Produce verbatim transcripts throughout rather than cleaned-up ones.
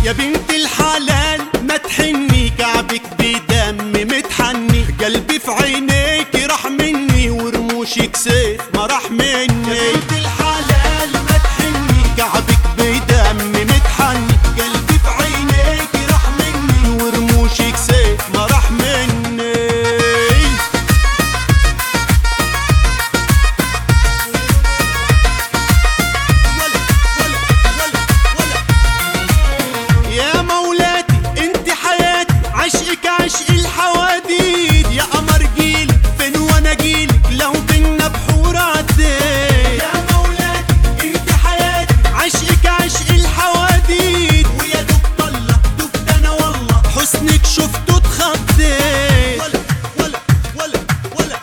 يا بنت الحلال ما تحني، كعبك بدم متحني، قلبي في عينيك راح مني ورموشك سيف ما راح مني. يا بنت الحلال ما تحني، كعبك بدم متحني، قلبي في عينيك راح مني ورموشك سيف ما راح مني. عشقك عشق الحواديد، يا قمر جيلك فين وانا جيلك، لو بينا بحور عديت. يا مولاتي انت حياتي، عشقك عشق الحواديد، ويا دوب طلة دبت انا والله، حسنك شفته اتخضيت. ولا ولا ولا ولا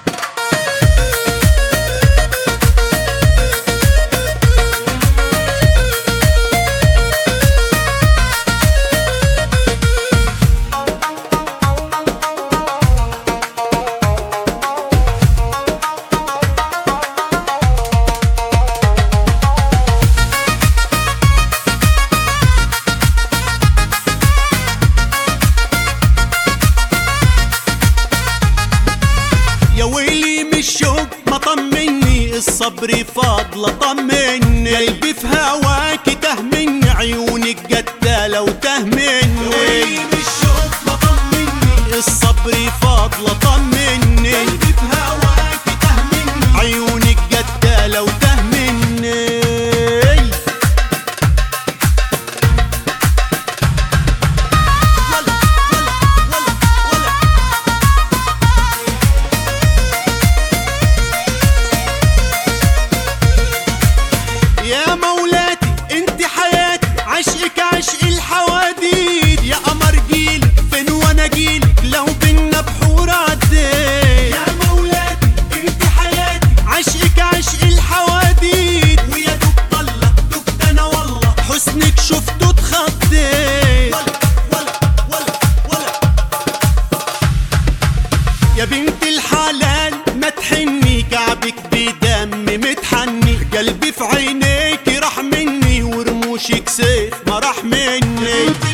يا ويلي من الشوق ما طمني، الصبر فاضله طمني، قلبي في هواكي تهمني، عيونك قتاله وتهمني. يا ويلي من الشوق ما طمني، الصبر فاضله طمني، قلبي في هواكي تهمني، عيونك قتاله وتهمني. يا مولاتي انت حياتي، عشقك عشق الحواديد، يا قمر جيلك فين وانا جيلك، لو بينا بحور عديت. يا مولاتي انت حياتي، عشقك عشق الحواديد، ويا دوب طلة دبت انا والله، حسنك شفته اتخضيت. ولا ولا ولا ولا يا بنت الحلال ما تحني، كعبك بدم متحني، قلبي في عينيك راح مني ورموشك سيف ما راح مني.